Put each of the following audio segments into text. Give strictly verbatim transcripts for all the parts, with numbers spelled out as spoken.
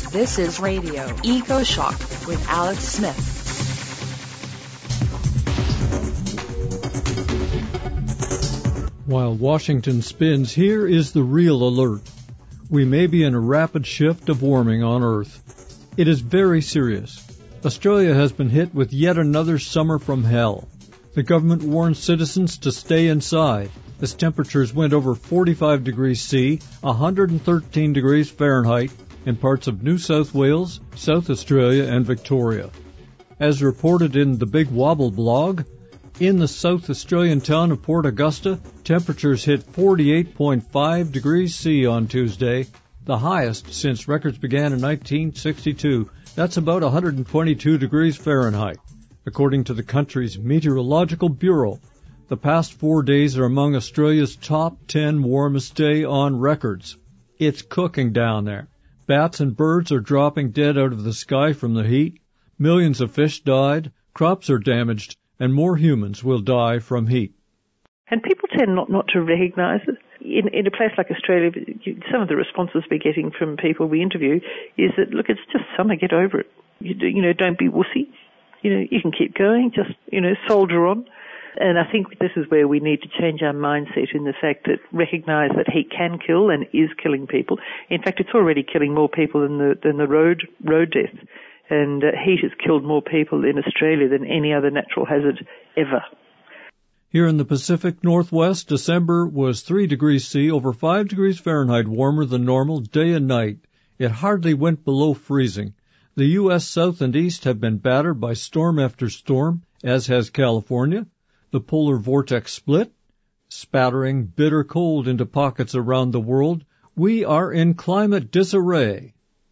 This is Radio Eco Shock with Alex Smith. While Washington spins, here is the real alert. We may be in a rapid shift of warming on Earth. It is very serious. Australia has been hit with yet another summer from hell. The government warns citizens to stay inside as temperatures went over forty-five degrees C, one hundred thirteen degrees Fahrenheit in parts of New South Wales, South Australia, and Victoria. As reported in the Big Wobble blog, in the South Australian town of Port Augusta, temperatures hit forty-eight point five degrees C on Tuesday, the highest since records began in nineteen sixty-two. That's about one hundred twenty-two degrees Fahrenheit, according to the country's Meteorological Bureau. The past four days are among Australia's top ten warmest day on records. It's cooking down there. Bats and birds are dropping dead out of the sky from the heat. Millions of fish died, crops are damaged, and more humans will die from heat. And people tend not, not to recognise it. In, in a place like Australia, some of the responses we're getting from people we interview is that, look, it's just summer, get over it. You, you know, don't be wussy. You know, you can keep going, just, you know, soldier on. And I think this is where we need to change our mindset in the fact that recognise that heat can kill and is killing people. In fact, it's already killing more people than the, than the road, road death. And uh, heat has killed more people in Australia than any other natural hazard ever. Here in the Pacific Northwest, December was three degrees C, over five degrees Fahrenheit warmer than normal day and night. It hardly went below freezing. The U S South and East have been battered by storm after storm, as has California. The polar vortex split, spattering bitter cold into pockets around the world. We are in climate disarray.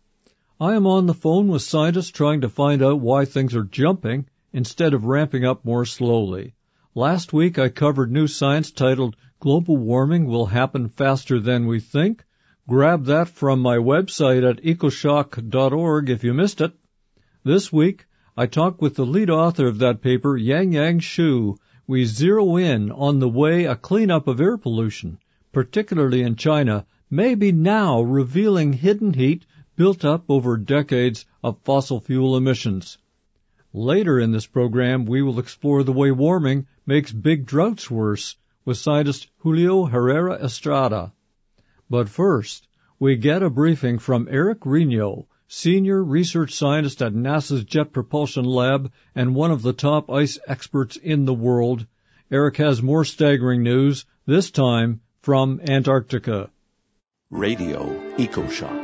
I am on the phone with scientists trying to find out why things are jumping instead of ramping up more slowly. Last week I covered new science titled Global Warming Will Happen Faster Than We Think. Grab that from my website at ecoshock dot org if you missed it. This week I talked with the lead author of that paper, Yang-Yang Xu. We zero in on the way a cleanup of air pollution, particularly in China, may be now revealing hidden heat built up over decades of fossil fuel emissions. Later in this program, we will explore the way warming makes big droughts worse with scientist Julio Herrera Estrada. But first, we get a briefing from Eric Reno, Senior Research Scientist at NASA's Jet Propulsion Lab and one of the top ice experts in the world. Eric has more staggering news, this time from Antarctica. Radio EcoShock.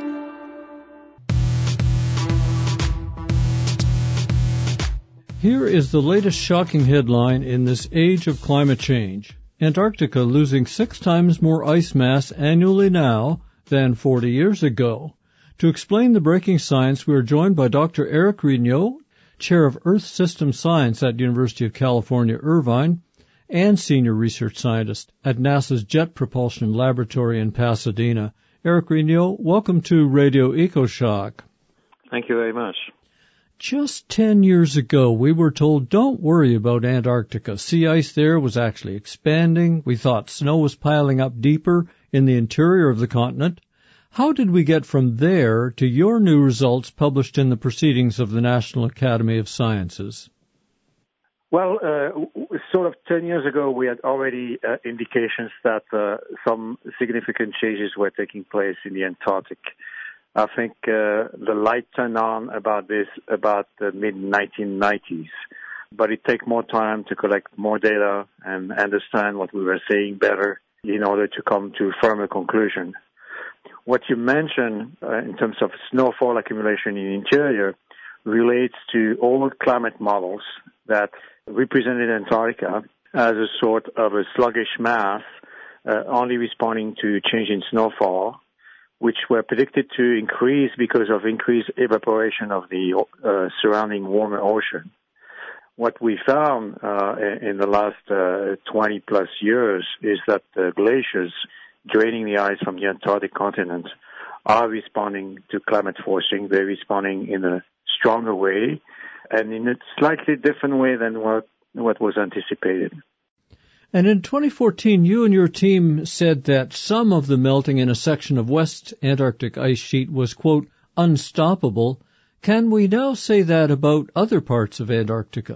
Here is the latest shocking headline in this age of climate change. Antarctica losing six times more ice mass annually now than forty years ago. To explain the breaking science, we are joined by Doctor Eric Reno, Chair of Earth System Science at University of California, Irvine, and Senior Research Scientist at NASA's Jet Propulsion Laboratory in Pasadena. Eric Reno, welcome to Radio EcoShock. Thank you very much. Just ten years ago, we were told, don't worry about Antarctica. Sea ice there was actually expanding. We thought snow was piling up deeper in the interior of the continent. How did we get from there to your new results published in the Proceedings of the National Academy of Sciences? Well, uh, sort of ten years ago, we had already uh, indications that uh, some significant changes were taking place in the Antarctic. I think uh, the light turned on about this about the mid nineteen nineties, but it takes more time to collect more data and understand what we were saying better in order to come to a firmer conclusion. What you mentioned uh, in terms of snowfall accumulation in the interior relates to old climate models that represented Antarctica as a sort of a sluggish mass uh, only responding to change in snowfall, which were predicted to increase because of increased evaporation of the uh, surrounding warmer ocean. What we found uh, in the last uh, twenty plus years is that the glaciers draining the ice from the Antarctic continent are responding to climate forcing. They're responding in a stronger way and in a slightly different way than what, what was anticipated. And in twenty fourteen, you and your team said that some of the melting in a section of West Antarctic ice sheet was, quote, unstoppable. Can we now say that about other parts of Antarctica?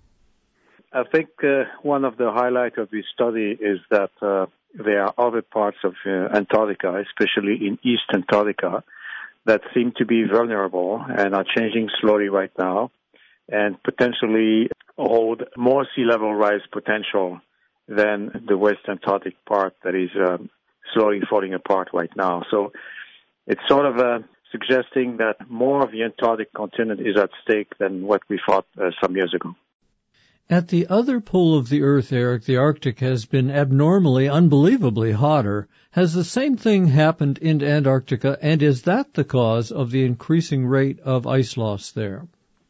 I think uh, one of the highlights of this study is that uh, there are other parts of uh, Antarctica, especially in East Antarctica, that seem to be vulnerable and are changing slowly right now and potentially hold more sea level rise potential than the West Antarctic part that is um, slowly falling apart right now. So it's sort of uh, suggesting that more of the Antarctic continent is at stake than what we thought uh, some years ago. At the other pole of the Earth, Eric, the Arctic has been abnormally, unbelievably hotter. Has the same thing happened in Antarctica, and is that the cause of the increasing rate of ice loss there?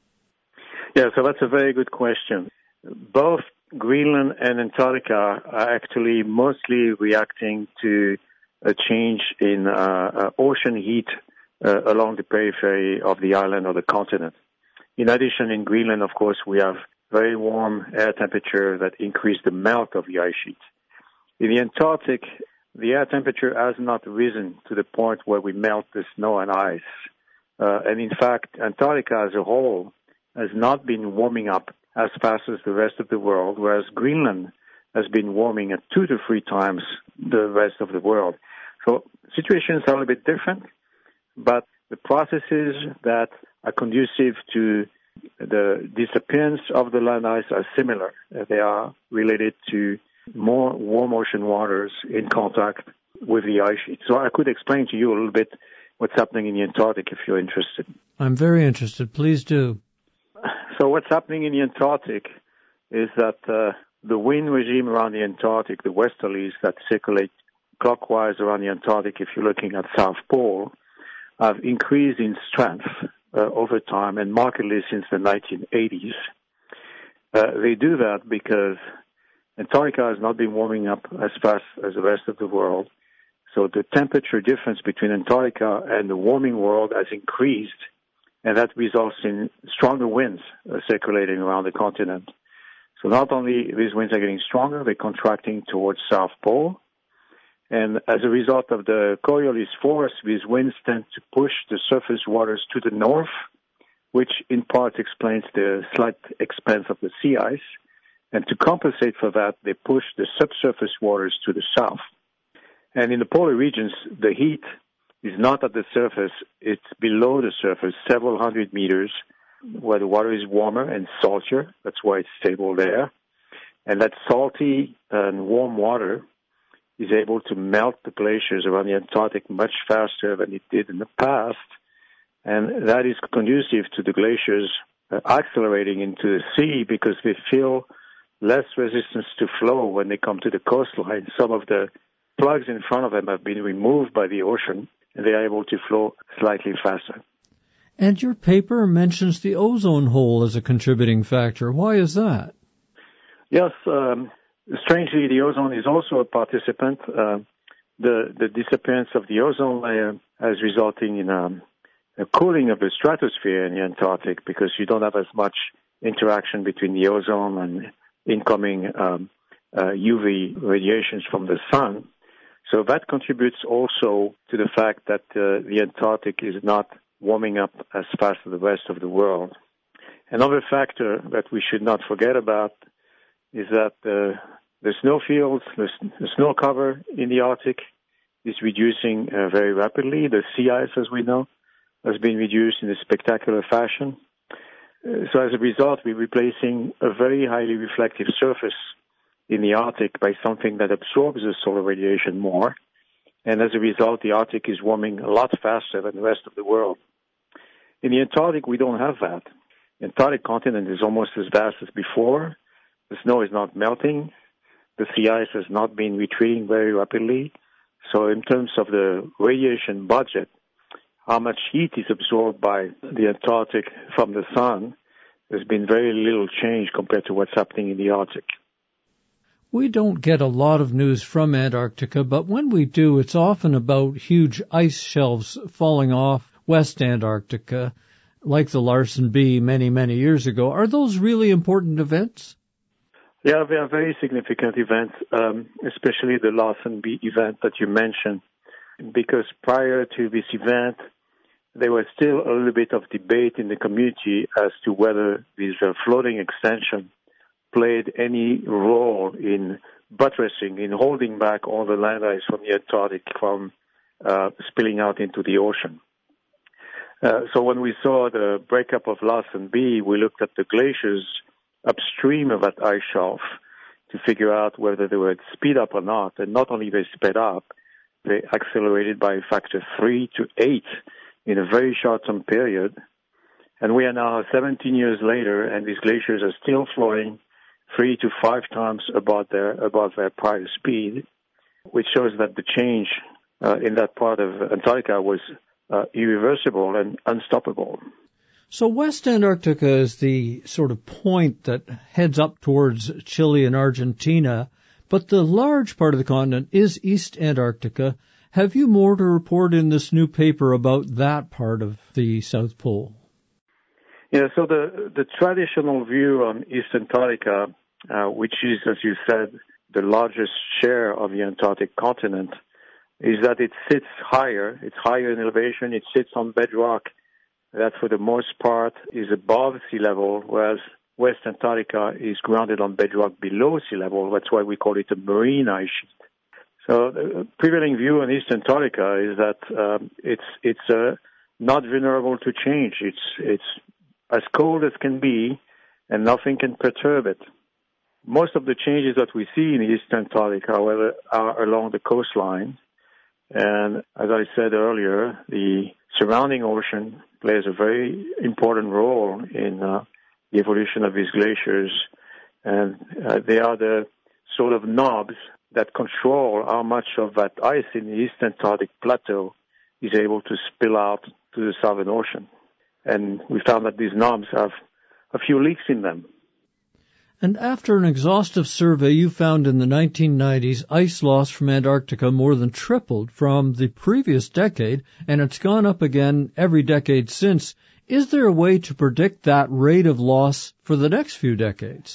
Yeah, so that's a very good question. Both Greenland and Antarctica are actually mostly reacting to a change in uh, uh, ocean heat uh, along the periphery of the island or the continent. In addition, in Greenland, of course, we have very warm air temperature that increase the melt of the ice sheet. In the Antarctic, the air temperature has not risen to the point where we melt the snow and ice. Uh, and in fact, Antarctica as a whole has not been warming up as fast as the rest of the world, whereas Greenland has been warming at two to three times the rest of the world. So situations are a little bit different, but the processes that are conducive to the disappearance of the land ice are similar. They are related to more warm ocean waters in contact with the ice sheet. So I could explain to you a little bit what's happening in the Antarctic if you're interested. I'm very interested. Please do. So what's happening in the Antarctic is that uh, the wind regime around the Antarctic, the westerlies that circulate clockwise around the Antarctic, if you're looking at South Pole, have increased in strength uh, over time and markedly since the nineteen eighties. Uh, they do that because Antarctica has not been warming up as fast as the rest of the world. So the temperature difference between Antarctica and the warming world has increased, and that results in stronger winds uh, circulating around the continent. So not only these winds are getting stronger, they're contracting towards South Pole. And as a result of the Coriolis force, these winds tend to push the surface waters to the north, which in part explains the slight expanse of the sea ice. And to compensate for that, they push the subsurface waters to the south. And in the polar regions, the heat is not at the surface, it's below the surface, several hundred meters, where the water is warmer and saltier. That's why it's stable there. And that salty and warm water is able to melt the glaciers around the Antarctic much faster than it did in the past. And that is conducive to the glaciers uh, accelerating into the sea because they feel less resistance to flow when they come to the coastline. Some of the plugs in front of them have been removed by the ocean, and they are able to flow slightly faster. And your paper mentions the ozone hole as a contributing factor. Why is that? Yes, um, strangely, the ozone is also a participant. Uh, the, the disappearance of the ozone layer has resulted in um, a cooling of the stratosphere in the Antarctic because you don't have as much interaction between the ozone and incoming um, uh, U V radiations from the sun. So that contributes also to the fact that uh, the Antarctic is not warming up as fast as the rest of the world. Another factor that we should not forget about is that uh, the snowfields, the, the snow cover in the Arctic is reducing uh, very rapidly. The sea ice, as we know, has been reduced in a spectacular fashion. Uh, so as a result, we're replacing a very highly reflective surface in the Arctic by something that absorbs the solar radiation more. And as a result, the Arctic is warming a lot faster than the rest of the world. In the Antarctic, we don't have that. The Antarctic continent is almost as vast as before. The snow is not melting. The sea ice has not been retreating very rapidly. So in terms of the radiation budget, how much heat is absorbed by the Antarctic from the sun, there's been very little change compared to what's happening in the Arctic. We don't get a lot of news from Antarctica, but when we do, it's often about huge ice shelves falling off West Antarctica, like the Larsen B many, many years ago. Are those really important events? Yeah, they are very significant events, um, especially the Larsen B event that you mentioned, because prior to this event, there was still a little bit of debate in the community as to whether this uh, floating extension played any role in buttressing, in holding back all the land ice from the Antarctic from uh, spilling out into the ocean. Uh, so when we saw the breakup of Larsen B, we looked at the glaciers upstream of that ice shelf to figure out whether they would speed up or not. And not only they sped up, they accelerated by a factor three to eight in a very short-term period. And we are now seventeen years later, and these glaciers are still flowing three to five times above their above their prior speed, which shows that the change uh, in that part of Antarctica was uh, irreversible and unstoppable. So West Antarctica is the sort of point that heads up towards Chile and Argentina, but the large part of the continent is East Antarctica. Have you more to report in this new paper about that part of the South Pole? Yeah, so the, the traditional view on East Antarctica, uh, which is, as you said, the largest share of the Antarctic continent, is that it sits higher. It's higher in elevation. It sits on bedrock that, for the most part, is above sea level, whereas West Antarctica is grounded on bedrock below sea level. That's why we call it a marine ice sheet. So the prevailing view on East Antarctica is that um, it's it's uh, not vulnerable to change. It's it's as cold as can be, and nothing can perturb it. Most of the changes that we see in East Antarctica, however, are along the coastline. And as I said earlier, the surrounding ocean plays a very important role in uh, the evolution of these glaciers. And uh, they are the sort of knobs that control how much of that ice in the East Antarctic plateau is able to spill out to the Southern Ocean. And we found that these knobs have a few leaks in them. And after an exhaustive survey, you found in the nineteen nineties ice loss from Antarctica more than tripled from the previous decade, and it's gone up again every decade since. Is there a way to predict that rate of loss for the next few decades?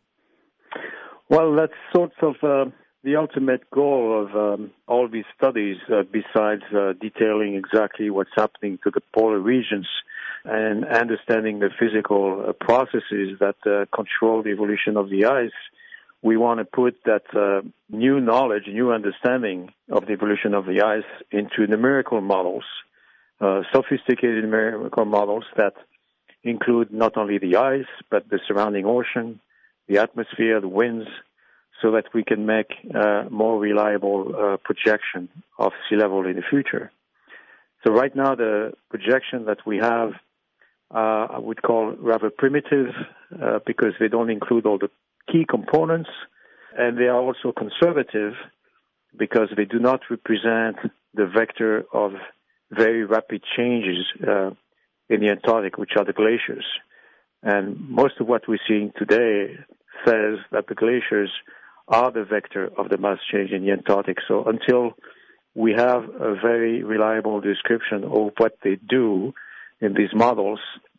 Well, that's sort of uh, the ultimate goal of um, all these studies, uh, besides uh, detailing exactly what's happening to the polar regions and understanding the physical uh, processes that uh, control the evolution of the ice. We want to put that uh, new knowledge, new understanding of the evolution of the ice into numerical models, uh, sophisticated numerical models that include not only the ice, but the surrounding ocean, the atmosphere, the winds, so that we can make uh, more reliable uh, projection of sea level in the future. So right now, the projection that we have, uh, I would call rather primitive, uh, because they don't include all the key components, and they are also conservative because they do not represent the vector of very rapid changes uh, in the Antarctic, which are the glaciers. And most of what we're seeing today says that the glaciers are the vector of the mass change in the Antarctic. So until we have a very reliable description of what they do in these models,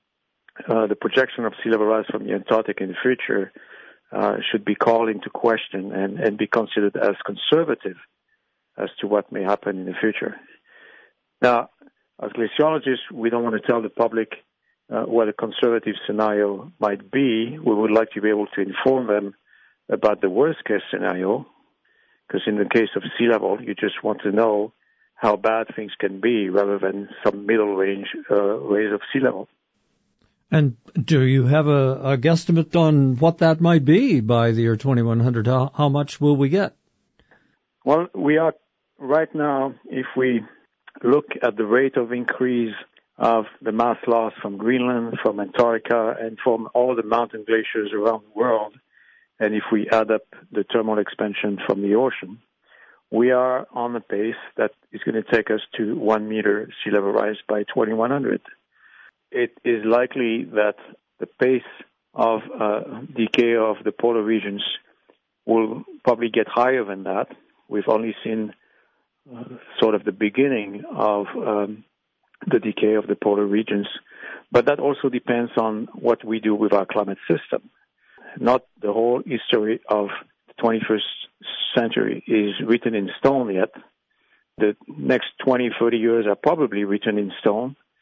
uh, the projection of sea level rise from the Antarctic in the future uh, should be called into question and, and be considered as conservative as to what may happen in the future. Now, as glaciologists, we don't want to tell the public uh, what a conservative scenario might be. We would like to be able to inform them about the worst-case scenario, because in the case of sea level, you just want to know how bad things can be rather than some middle range uh, raise of sea level. And do you have a, a guesstimate on what that might be by the year twenty-one hundred? How, how much will we get? Well, we are right now, if we look at the rate of increase of the mass loss from Greenland, from Antarctica, and from all the mountain glaciers around the world, and if we add up the thermal expansion from the ocean, we are on a pace that is going to take us to one meter sea level rise by twenty-one hundred. It is likely that the pace of uh, decay of the polar regions will probably get higher than that. We've only seen uh, sort of the beginning of um, the decay of the polar regions, but that also depends on what we do with our climate system. Not the whole history of the twenty-first century is written in stone yet. The next twenty, thirty years are probably written in stone,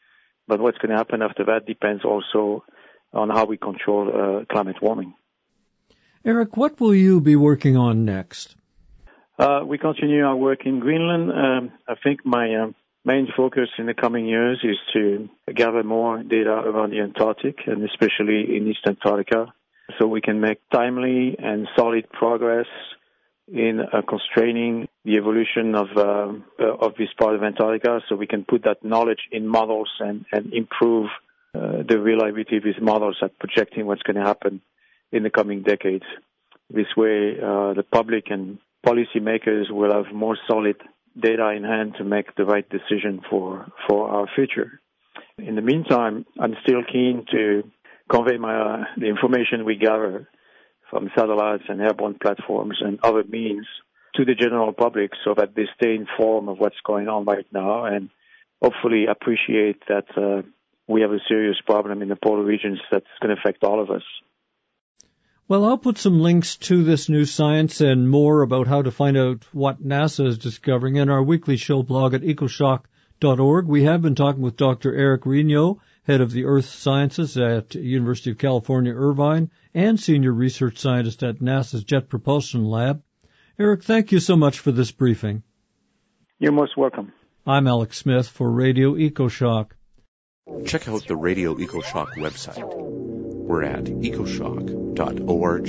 But what's going to happen after that depends also on how we control uh, climate warming. Eric, what will you be working on next? Uh, we continue our work in Greenland. Um, I think my um, main focus in the coming years is to gather more data around the Antarctic, and especially in East Antarctica, so we can make timely and solid progress in uh, constraining the evolution of uh, uh, of this part of Antarctica, so we can put that knowledge in models and, and improve uh, the reliability of these models at projecting what's going to happen in the coming decades. This way, uh, the public and policymakers will have more solid data in hand to make the right decision for, for our future. In the meantime, I'm still keen to convey my, uh, the information we gather from satellites and airborne platforms and other means to the general public so that they stay informed of what's going on right now and hopefully appreciate that uh, we have a serious problem in the polar regions that's going to affect all of us. Well, I'll put some links to this new science and more about how to find out what NASA is discovering in our weekly show blog at ecoshock dot org. We have been talking with Doctor Eric Reno, head of the Earth Sciences at University of California, Irvine, and senior research scientist at NASA's Jet Propulsion Lab. Eric, thank you so much for this briefing. You're most welcome. I'm Alex Smith for Radio EcoShock. Check out the Radio EcoShock website. We're at ecoshock dot org.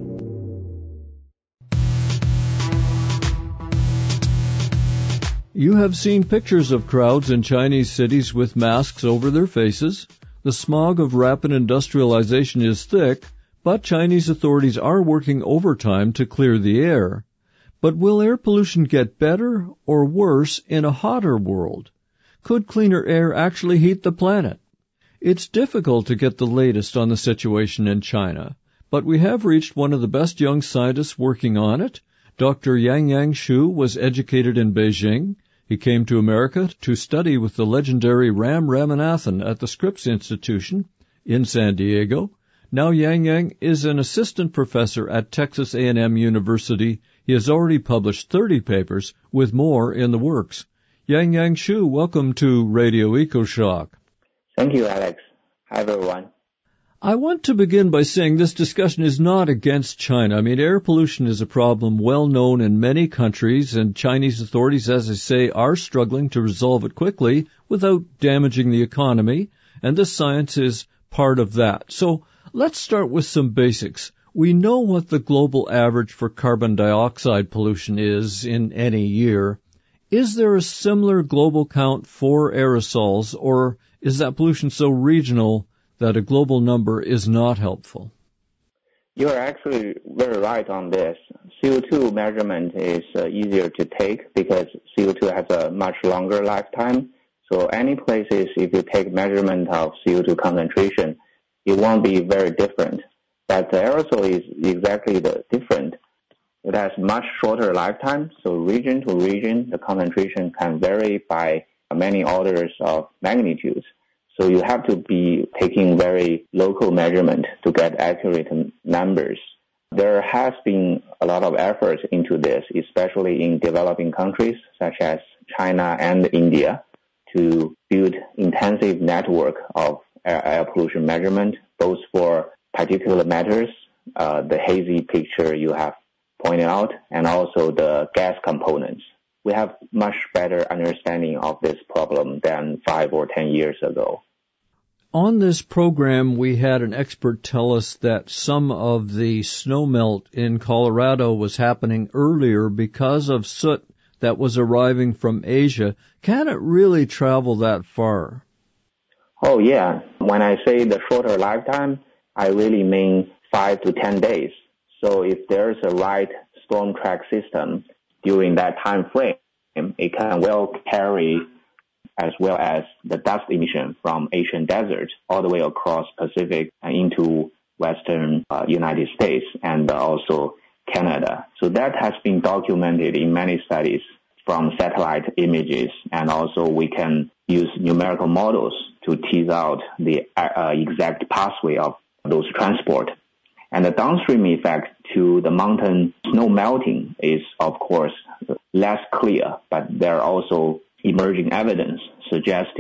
You have seen pictures of crowds in Chinese cities with masks over their faces. The smog of rapid industrialization is thick, but Chinese authorities are working overtime to clear the air. But will air pollution get better or worse in a hotter world? Could cleaner air actually heat the planet? It's difficult to get the latest on the situation in China, but we have reached one of the best young scientists working on it. Doctor Yangyang Xu was educated in Beijing. He came to America to study with the legendary Ram Ramanathan at the Scripps Institution in San Diego. Now Yangyang is an assistant professor at Texas A and M University. He has already published thirty papers, with more in the works. Yangyang Xu, welcome to Radio EcoShock. Thank you, Alex. Hi, everyone. I want to begin by saying this discussion is not against China. I mean, air pollution is a problem well known in many countries, and Chinese authorities, as I say, are struggling to resolve it quickly without damaging the economy, and this science is part of that. So let's start with some basics. We know what the global average for carbon dioxide pollution is in any year. Is there a similar global count for aerosols, or is that pollution so regional that a global number is not helpful? You are actually very right on this. C O two measurement is uh, easier to take because C O two has a much longer lifetime. So any places, if you take measurement of C O two concentration, it won't be very different. But the aerosol is exactly the different. It has much shorter lifetime, so region to region, the concentration can vary by many orders of magnitudes. So you have to be taking very local measurement to get accurate numbers. There has been a lot of effort into this, especially in developing countries such as China and India, to build intensive network of air, air pollution measurement, both for particulate matters, uh, the hazy picture you have pointed out, and also the gas components. We have much better understanding of this problem than five or ten years ago. On this program, we had an expert tell us that some of the snowmelt in Colorado was happening earlier because of soot that was arriving from Asia. Can it really travel that far? Oh, yeah. When I say the shorter lifetime, I really mean five to ten days. So if there's a right storm track system during that time frame, it can well carry as well as the dust emission from Asian desert all the way across Pacific and into western uh, United States and also Canada. So that has been documented in many studies from satellite images, and also we can use numerical models to tease out the uh, exact pathway of those transport. And the downstream effect to the mountain snow melting is, of course, less clear, but there are also emerging evidence suggesting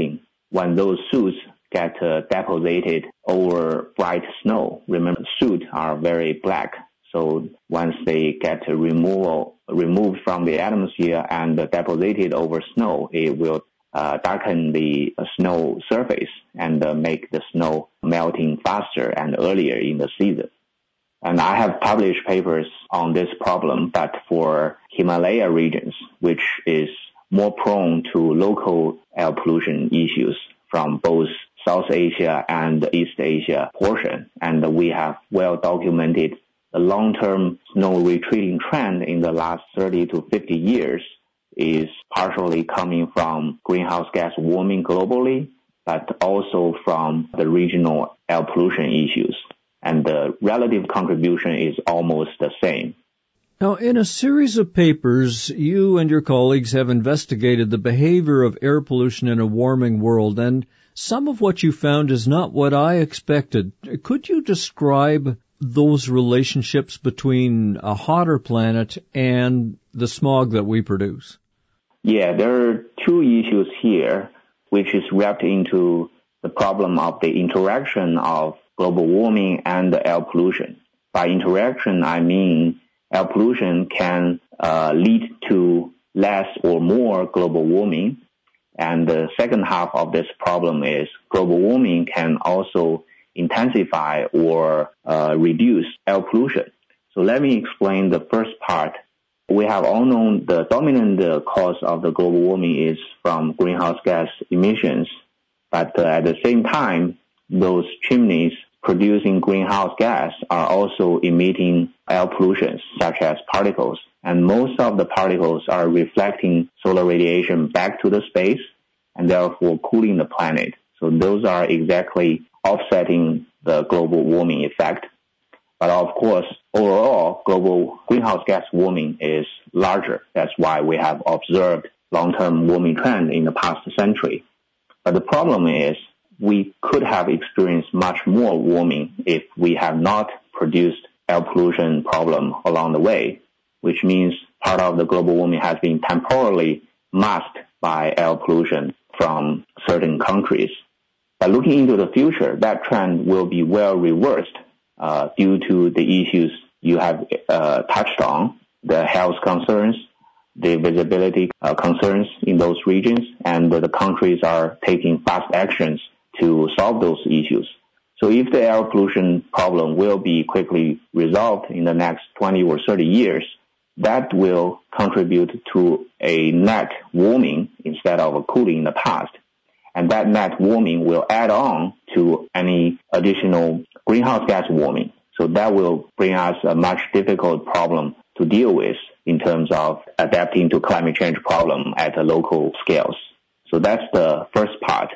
when those soot get uh, deposited over bright snow. Remember, soot are very black. So once they get removal, removed from the atmosphere and deposited over snow, it will uh, darken the snow surface and uh, make the snow melting faster and earlier in the season. And I have published papers on this problem, but for Himalaya regions, which is more prone to local air pollution issues from both South Asia and East Asia portion. And we have well documented the long-term snow retreating trend in the last thirty to fifty years is partially coming from greenhouse gas warming globally, but also from the regional air pollution issues. And the relative contribution is almost the same. Now, in a series of papers, you and your colleagues have investigated the behavior of air pollution in a warming world, and some of what you found is not what I expected. Could you describe those relationships between a hotter planet and the smog that we produce? Yeah, there are two issues here, which is wrapped into the problem of the interaction of global warming and air pollution. By interaction, I mean air pollution can uh, lead to less or more global warming. And the second half of this problem is global warming can also intensify or uh, reduce air pollution. So let me explain the first part. We have all known the dominant uh, cause of the global warming is from greenhouse gas emissions. But uh, at the same time, those chimneys producing greenhouse gas are also emitting air pollution, such as particles. And most of the particles are reflecting solar radiation back to the space and therefore cooling the planet. So those are exactly offsetting the global warming effect. But of course, overall, global greenhouse gas warming is larger. That's why we have observed long-term warming trend in the past century. But the problem is we could have experienced much more warming if we have not produced air pollution problem along the way, which means part of the global warming has been temporarily masked by air pollution from certain countries. But looking into the future, that trend will be well reversed uh, due to the issues you have uh, touched on, the health concerns, the visibility uh, concerns in those regions, and the countries are taking fast actions to solve those issues. So if the air pollution problem will be quickly resolved in the next twenty or thirty years, that will contribute to a net warming instead of a cooling in the past. And that net warming will add on to any additional greenhouse gas warming. So that will bring us a much difficult problem to deal with in terms of adapting to climate change problem at a local scales. So that's the first part.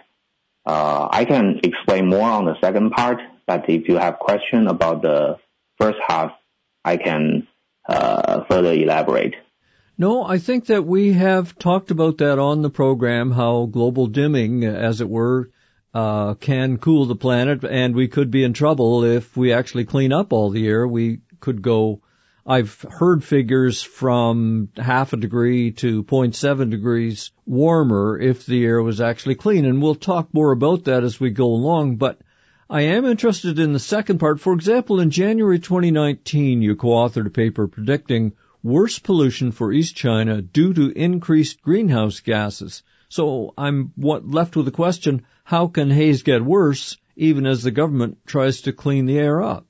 Uh, I can explain more on the second part, but if you have question about the first half, I can uh, further elaborate. No, I think that we have talked about that on the program, how global dimming, as it were, uh, can cool the planet, and we could be in trouble if we actually clean up all the air. We could go, I've heard figures from half a degree to zero point seven degrees warmer if the air was actually clean, and we'll talk more about that as we go along, but I am interested in the second part. For example, in January twenty nineteen, you co-authored a paper predicting worse pollution for East China due to increased greenhouse gases. So I'm left with the question, how can haze get worse even as the government tries to clean the air up?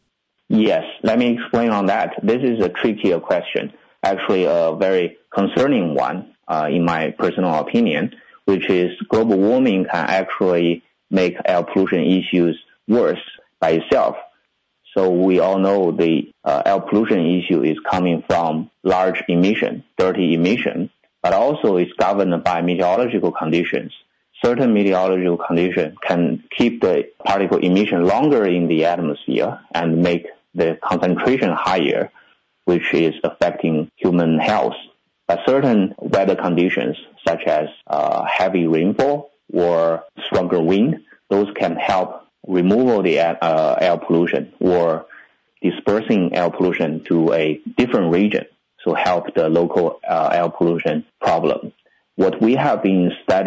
Yes, let me explain on that. This is a trickier question, actually a very concerning one, uh, in my personal opinion, which is global warming can actually make air pollution issues worse by itself. So we all know the uh, air pollution issue is coming from large emission, dirty emission, but also is governed by meteorological conditions. Certain meteorological conditions can keep the particle emission longer in the atmosphere and make the concentration higher, which is affecting human health. But certain weather conditions, such as uh, heavy rainfall or stronger wind, those can help removal the uh, air pollution or dispersing air pollution to a different region, so help the local uh, air pollution problem. What we have been studied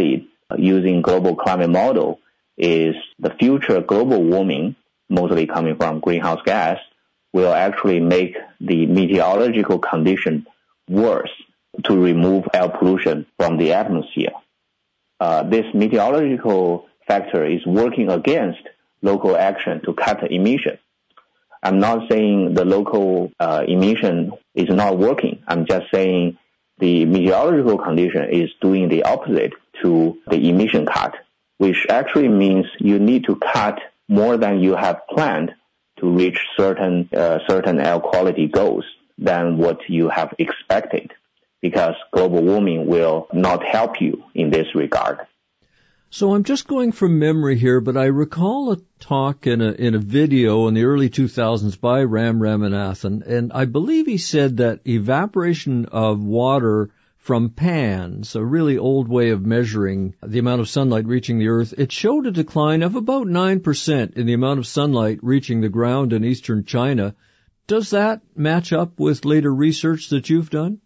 using global climate model is the future global warming, mostly coming from greenhouse gas, will actually make the meteorological condition worse to remove air pollution from the atmosphere. Uh, this meteorological factor is working against local action to cut emission. I'm not saying the local uh, emission is not working. I'm just saying the meteorological condition is doing the opposite to the emission cut, which actually means you need to cut more than you have planned to reach certain uh, certain air quality goals than what you have expected, because global warming will not help you in this regard. So I'm just going from memory here, but I recall a talk in a in a video in the early two thousands by Ram Ramanathan, and I believe he said that evaporation of water from pans, a really old way of measuring the amount of sunlight reaching the earth, it showed a decline of about nine percent in the amount of sunlight reaching the ground in eastern China. Does that match up with later research that you've done?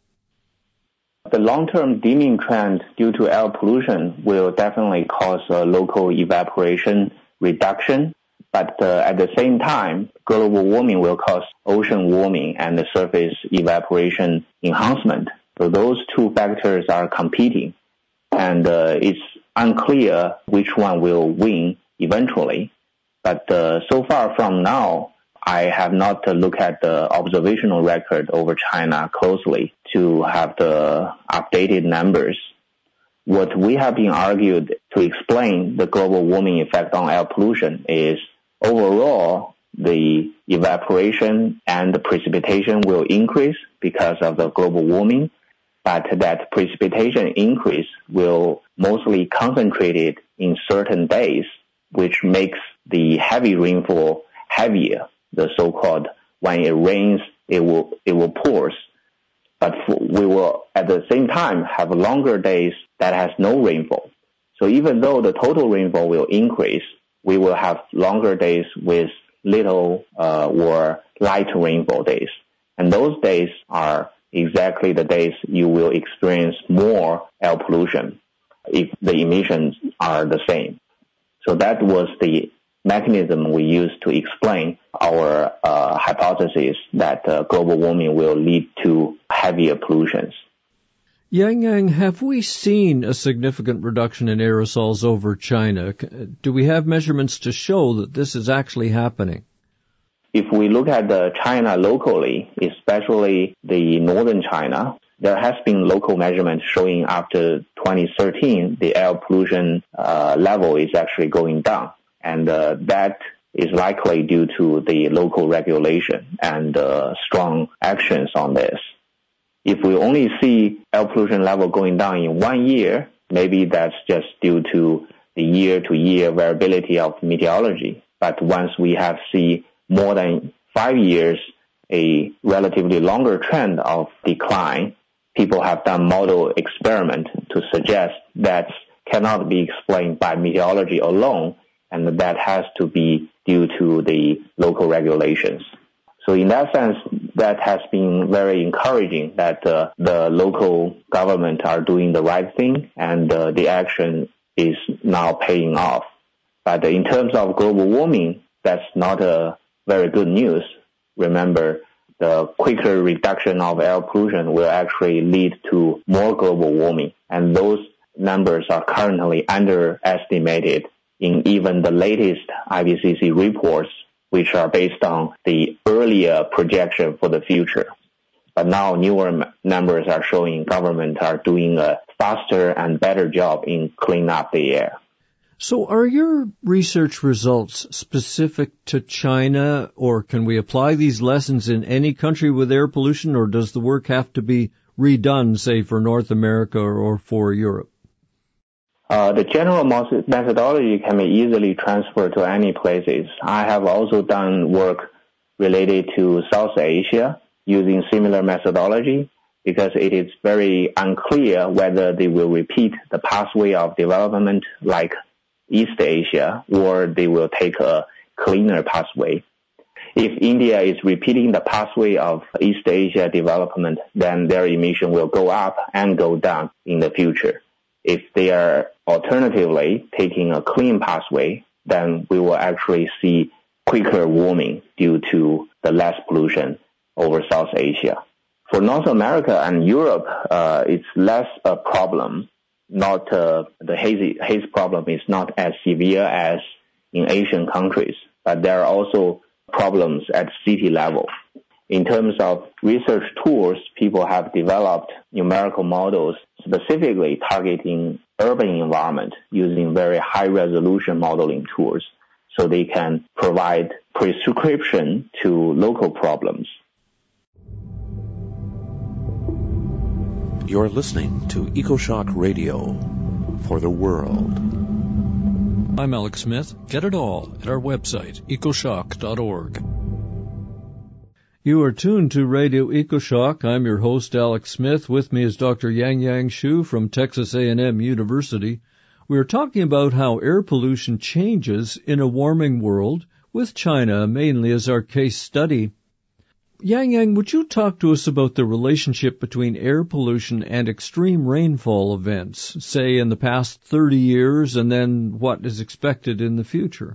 The long-term dimming trend due to air pollution will definitely cause a local evaporation reduction, but uh, at the same time, global warming will cause ocean warming and the surface evaporation enhancement. So those two factors are competing, and uh, it's unclear which one will win eventually. But uh, so far from now, I have not uh, looked at the observational record over China closely to have the updated numbers. What we have been argued to explain the global warming effect on air pollution is overall the evaporation and the precipitation will increase because of the global warming, but that precipitation increase will mostly concentrated in certain days, which makes the heavy rainfall heavier. The so-called, when it rains, it will, it will pour. But we will at the same time have longer days that has no rainfall. So even though the total rainfall will increase, we will have longer days with little uh, or light rainfall days. And those days are exactly the days you will experience more air pollution if the emissions are the same. So that was the mechanism we used to explain our uh, hypothesis that uh, global warming will lead to heavier pollutions. Yang Yang, have we seen a significant reduction in aerosols over China? Do we have measurements to show that this is actually happening? If we look at the China locally, especially the northern China, there has been local measurements showing after twenty thirteen, the air pollution uh, level is actually going down. And uh, that is likely due to the local regulation and uh, strong actions on this. If we only see air pollution level going down in one year, maybe that's just due to the year-to-year variability of meteorology. But once we have see more than five years, a relatively longer trend of decline, people have done model experiment to suggest that cannot be explained by meteorology alone, and that has to be due to the local regulations. So in that sense, that has been very encouraging that uh, the local government are doing the right thing and uh, the action is now paying off. But in terms of global warming, that's not a very good news. Remember, the quicker reduction of air pollution will actually lead to more global warming, and those numbers are currently underestimated in even the latest I P C C reports, which are based on the earlier projection for the future. But now newer numbers are showing governments are doing a faster and better job in cleaning up the air. So are your research results specific to China, or can we apply these lessons in any country with air pollution, or does the work have to be redone, say, for North America or for Europe? Uh, the general methodology can be easily transferred to any places. I have also done work related to South Asia using similar methodology because it is very unclear whether they will repeat the pathway of development like East Asia or they will take a cleaner pathway. If India is repeating the pathway of East Asia development, then their emission will go up and go down in the future. if they are alternatively taking a clean pathway, then we will actually see quicker warming due to the less pollution over South Asia. For North America and Europe, uh, it's less a problem. Not uh, the haze, haze problem is not as severe as in Asian countries, but there are also problems at city level. In terms of research tools, people have developed numerical models specifically targeting urban environment using very high-resolution modeling tools, so they can provide prescription to local problems. You're listening to EcoShock Radio for the world. I'm Alex Smith. Get it all at our website, ecoshock dot org. You are tuned to Radio EcoShock. I'm your host, Alex Smith. With me is Doctor Yang Yang Xu from Texas A and M University. We are talking about how air pollution changes in a warming world, with China mainly as our case study. Yang Yang, would you talk to us about the relationship between air pollution and extreme rainfall events, say in the past thirty years, and then what is expected in the future?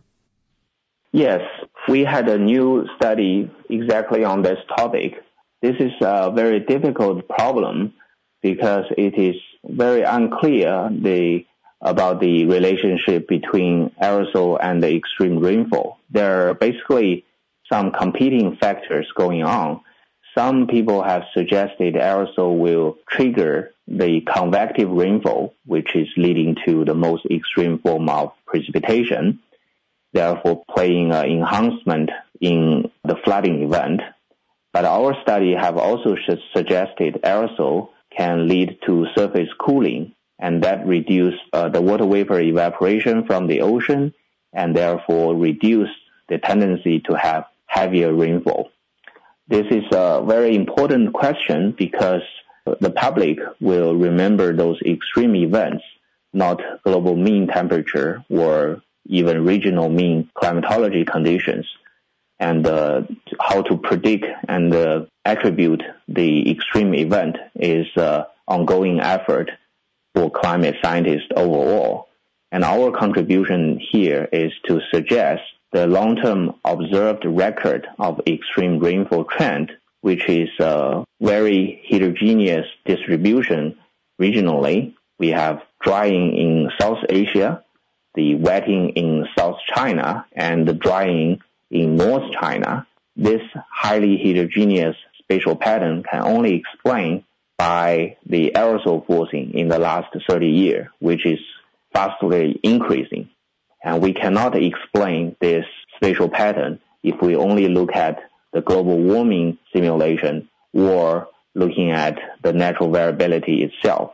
Yes, we had a new study exactly on this topic. This is a very difficult problem because it is very unclear the, about the relationship between aerosol and the extreme rainfall. There are basically some competing factors going on. Some people have suggested aerosol will trigger the convective rainfall, which is leading to the most extreme form of precipitation, therefore playing an enhancement in the flooding event. But our study have also suggested aerosol can lead to surface cooling, and that reduce uh, the water vapor evaporation from the ocean, and therefore reduce the tendency to have heavier rainfall. This is a very important question because the public will remember those extreme events, not global mean temperature or even regional mean climatology conditions, and uh, how to predict and uh, attribute the extreme event is an ongoing effort for climate scientists overall. And our contribution here is to suggest the long-term observed record of extreme rainfall trend, which is a very heterogeneous distribution regionally. We have drying in South Asia, the wetting in South China, and the drying in North China. This highly heterogeneous spatial pattern can only explain by the aerosol forcing in the last thirty years, which is fastly increasing. And we cannot explain this spatial pattern if we only look at the global warming simulation or looking at the natural variability itself.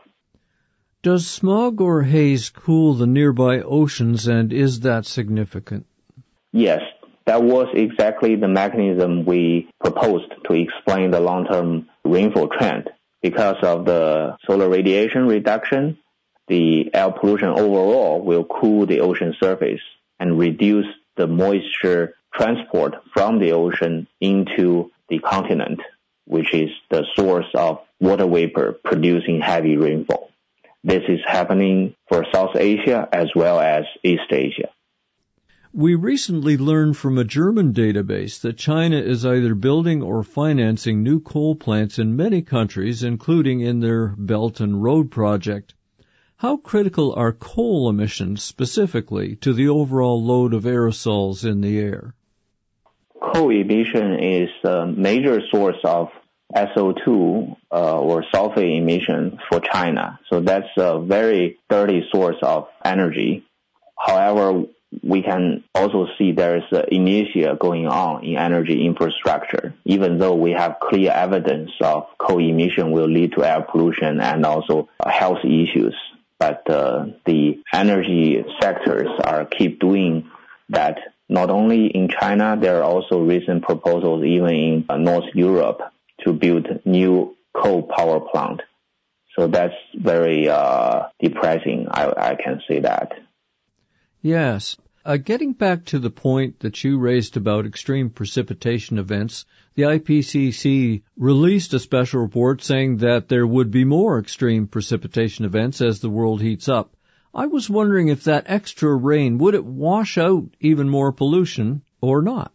Does smog or haze cool the nearby oceans, and is that significant? Yes, that was exactly the mechanism we proposed to explain the long-term rainfall trend. Because of the solar radiation reduction, the air pollution overall will cool the ocean surface and reduce the moisture transport from the ocean into the continent, which is the source of water vapor producing heavy rainfall. This is happening for South Asia as well as East Asia. We recently learned from a German database that China is either building or financing new coal plants in many countries, including in their Belt and Road project. How critical are coal emissions specifically to the overall load of aerosols in the air? Coal emission is a major source of S O two uh, or sulfate emission for China. So that's a very dirty source of energy. However, we can also see there is an inertia going on in energy infrastructure, even though we have clear evidence of coal emission will lead to air pollution and also health issues. But uh, the energy sectors are keep doing that. Not only in China, there are also recent proposals even in uh, North Europe to build new coal power plant. So that's very uh, depressing, I, I can say that. Yes. Uh, getting back to the point that you raised about extreme precipitation events, the I P C C released a special report saying that there would be more extreme precipitation events as the world heats up. I was wondering if that extra rain, would it wash out even more pollution or not?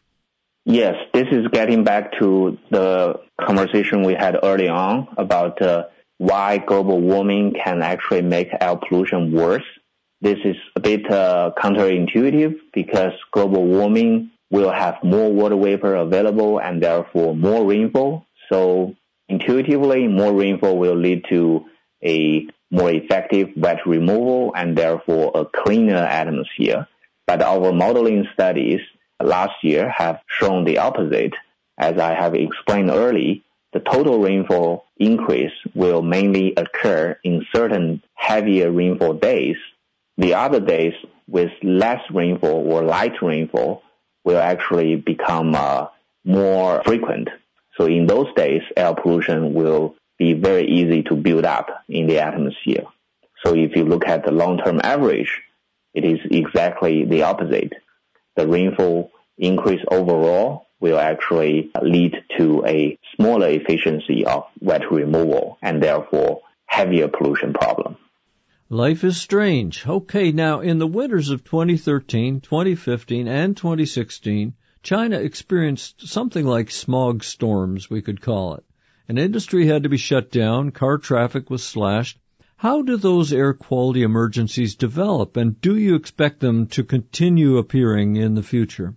Yes, this is getting back to the conversation we had early on about uh, why global warming can actually make air pollution worse. This is a bit uh, counterintuitive because global warming will have more water vapor available and therefore more rainfall. So intuitively, more rainfall will lead to a more effective wet removal and therefore a cleaner atmosphere. But our modeling studies last year have shown the opposite. As I have explained earlier, the total rainfall increase will mainly occur in certain heavier rainfall days. The other days with less rainfall or light rainfall will actually become uh, more frequent. So in those days, air pollution will be very easy to build up in the atmosphere. So if you look at the long-term average, it is exactly the opposite. The rainfall increase overall will actually lead to a smaller efficiency of wet removal and therefore heavier pollution problem. Life is strange. Okay, now in the winters of twenty thirteen, twenty fifteen, and twenty sixteen, China experienced something like smog storms, we could call it. An industry had to be shut down, car traffic was slashed. How do those air quality emergencies develop, and do you expect them to continue appearing in the future?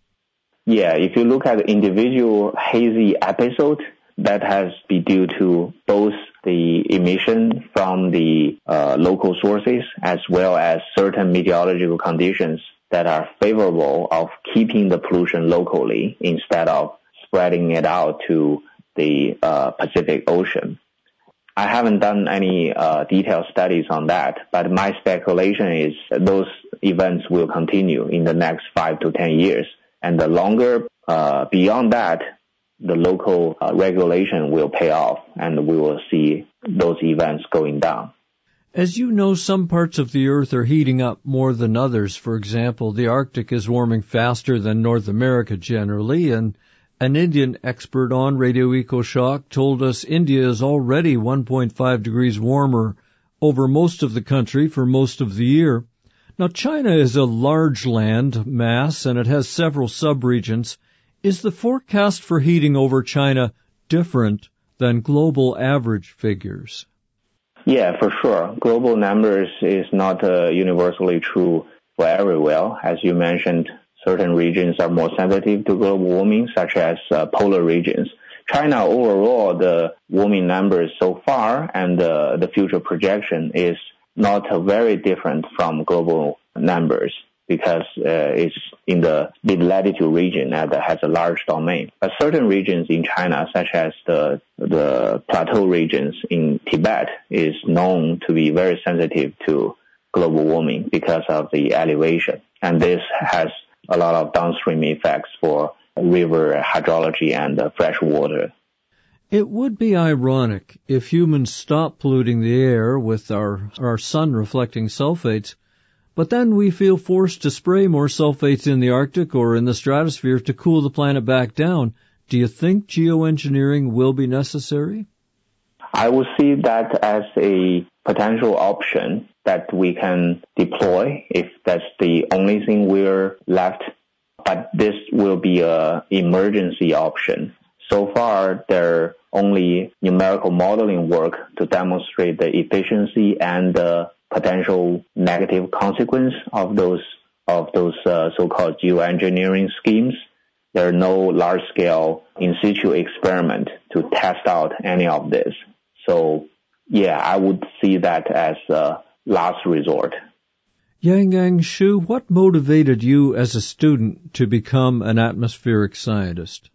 Yeah, if you look at individual hazy episodes, that has been due to both the emission from the uh, local sources as well as certain meteorological conditions that are favorable of keeping the pollution locally instead of spreading it out to the uh, Pacific Ocean. I haven't done any uh, detailed studies on that, but my speculation is those events will continue in the next five to ten years. And the longer uh, beyond that, the local uh, regulation will pay off, and we will see those events going down. As you know, some parts of the Earth are heating up more than others. For example, the Arctic is warming faster than North America generally, and an Indian expert on Radio EcoShock told us India is already one point five degrees warmer over most of the country for most of the year. Now, China is a large land mass, and it has several subregions. Is the forecast for heating over China different than global average figures? Yeah, for sure. Global numbers is not uh, universally true for everywhere. As you mentioned, certain regions are more sensitive to global warming, such as uh, polar regions. China overall, the warming numbers so far and uh, the future projection is not uh, very different from global numbers, because uh, it's in the mid-latitude region that has a large domain. But certain regions in China, such as the the plateau regions in Tibet, is known to be very sensitive to global warming because of the elevation. And this has a lot of downstream effects for river hydrology and uh, fresh water. It would be ironic if humans stopped polluting the air with our, our sun-reflecting sulfates, but then we feel forced to spray more sulfates in the Arctic or in the stratosphere to cool the planet back down. Do you think geoengineering will be necessary? I would see that as a potential option that we can deploy if that's the only thing we're left. But this will be an emergency option. So far, there are only numerical modeling work to demonstrate the efficiency and the potential negative consequence of those of those uh, so-called geoengineering schemes. There are no large-scale in situ experiment to test out any of this. So, yeah, I would see that as a last resort. Yangang Xu, what motivated you as a student to become an atmospheric scientist?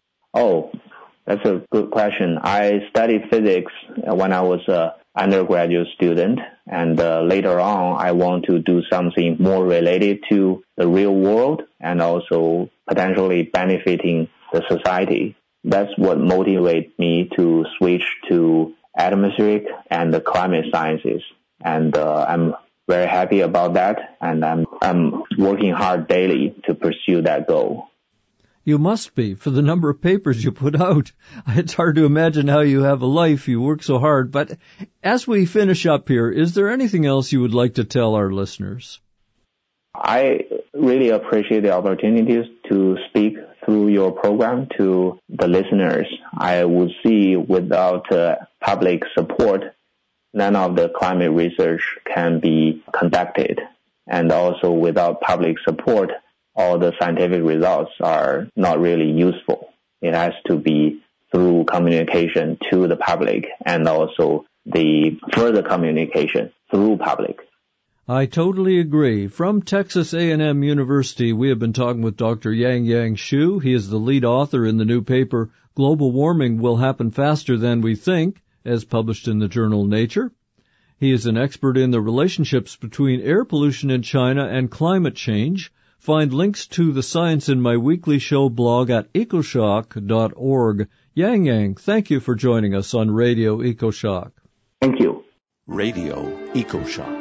Oh, that's a good question. I studied physics when I was an undergraduate student, and uh, later on I want to do something more related to the real world and also potentially benefiting the society. That's what motivated me to switch to atmospheric and the climate sciences. And uh, I'm very happy about that, and I'm, I'm working hard daily to pursue that goal. You must be, for the number of papers you put out. It's hard to imagine how you have a life. You work so hard. But as we finish up here, is there anything else you would like to tell our listeners? I really appreciate the opportunities to speak through your program to the listeners. I would see without uh, public support, none of the climate research can be conducted. And also without public support, all the scientific results are not really useful. It has to be through communication to the public and also the further communication through public. I totally agree. From Texas A and M University, we have been talking with Doctor Yang Yang Xu. He is the lead author in the new paper, Global Warming Will Happen Faster Than We Think, as published in the journal Nature. He is an expert in the relationships between air pollution in China and climate change. Find links to the science in my weekly show blog at ecoshock dot org. Yang Yang, thank you for joining us on Radio EcoShock. Thank you. Radio EcoShock.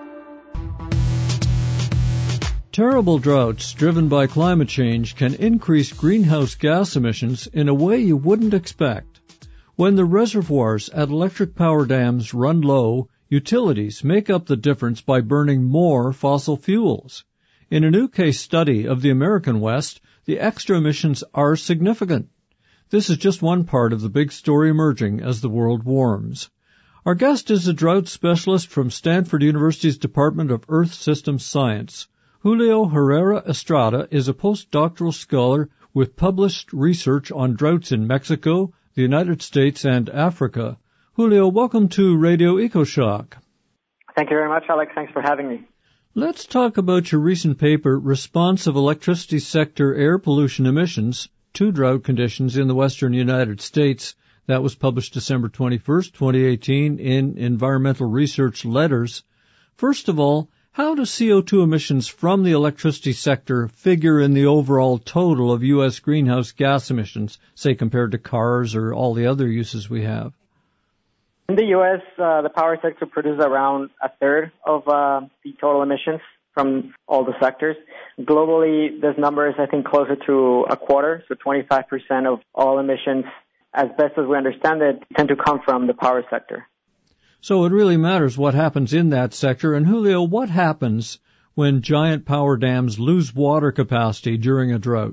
Terrible droughts driven by climate change can increase greenhouse gas emissions in a way you wouldn't expect. When the reservoirs at electric power dams run low, utilities make up the difference by burning more fossil fuels. In a new case study of the American West, the extra emissions are significant. This is just one part of the big story emerging as the world warms. Our guest is a drought specialist from Stanford University's Department of Earth System Science. Julio Herrera Estrada is a postdoctoral scholar with published research on droughts in Mexico, the United States, and Africa. Julio, welcome to Radio EcoShock. Thank you very much, Alex. Thanks for having me. Let's talk about your recent paper, Response of Electricity Sector Air Pollution Emissions to Drought Conditions in the Western United States. That was published December twenty-first, twenty eighteen in Environmental Research Letters. First of all, how do C O two emissions from the electricity sector figure in the overall total of U S greenhouse gas emissions, say compared to cars or all the other uses we have? In the U S, uh, the power sector produces around a third of uh, the total emissions from all the sectors. Globally, this number is, I think, closer to a quarter, so twenty-five percent of all emissions, as best as we understand it, tend to come from the power sector. So it really matters what happens in that sector. And Julio, what happens when giant power dams lose water capacity during a drought?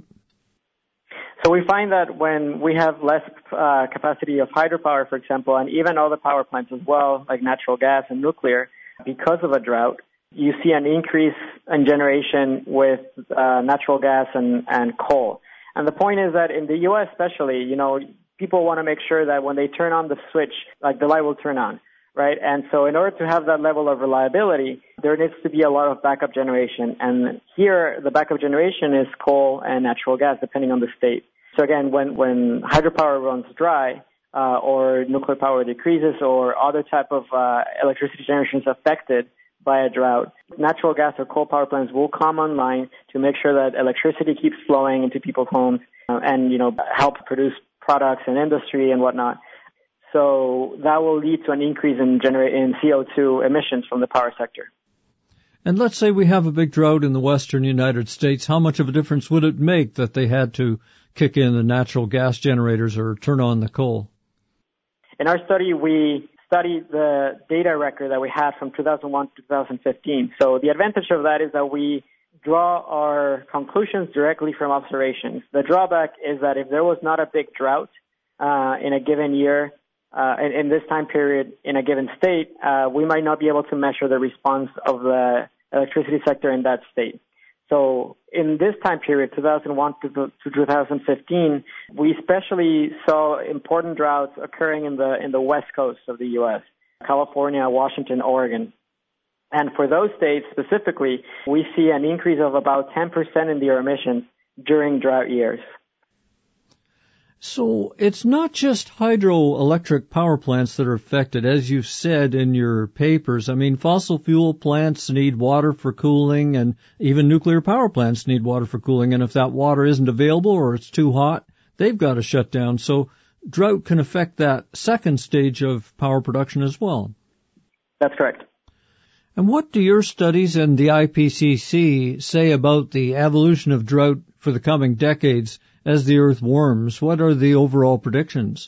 So we find that when we have less uh, capacity of hydropower, for example, and even other power plants as well, like natural gas and nuclear, because of a drought, you see an increase in generation with uh, natural gas and, and coal. And the point is that in the U S especially, you know, people want to make sure that when they turn on the switch, like the light will turn on, right? And so in order to have that level of reliability, there needs to be a lot of backup generation. And here, the backup generation is coal and natural gas, depending on the state. So again, when, when hydropower runs dry, uh, or nuclear power decreases, or other type of uh, electricity generation is affected by a drought, natural gas or coal power plants will come online to make sure that electricity keeps flowing into people's homes uh, and, you know, help produce products and industry and whatnot. So that will lead to an increase in, gener- in C O two emissions from the power sector. And let's say we have a big drought in the western United States. How much of a difference would it make that they had to kick in the natural gas generators or turn on the coal? In our study, we studied the data record that we had from two thousand one to two thousand fifteen. So the advantage of that is that we draw our conclusions directly from observations. The drawback is that if there was not a big drought uh, in a given year, uh, in, in this time period in a given state, uh, we might not be able to measure the response of the electricity sector in that state. So in this time period, two thousand one to two thousand fifteen, we especially saw important droughts occurring in the in the west coast of the U S, California, Washington, Oregon. And for those states specifically, we see an increase of about ten percent in their emissions during drought years. So it's not just hydroelectric power plants that are affected, as you said in your papers. I mean, fossil fuel plants need water for cooling, and even nuclear power plants need water for cooling. And if that water isn't available or it's too hot, they've got to shut down. So drought can affect that second stage of power production as well. That's correct. And what do your studies and the I P C C say about the evolution of drought for the coming decades as the Earth warms? What are the overall predictions?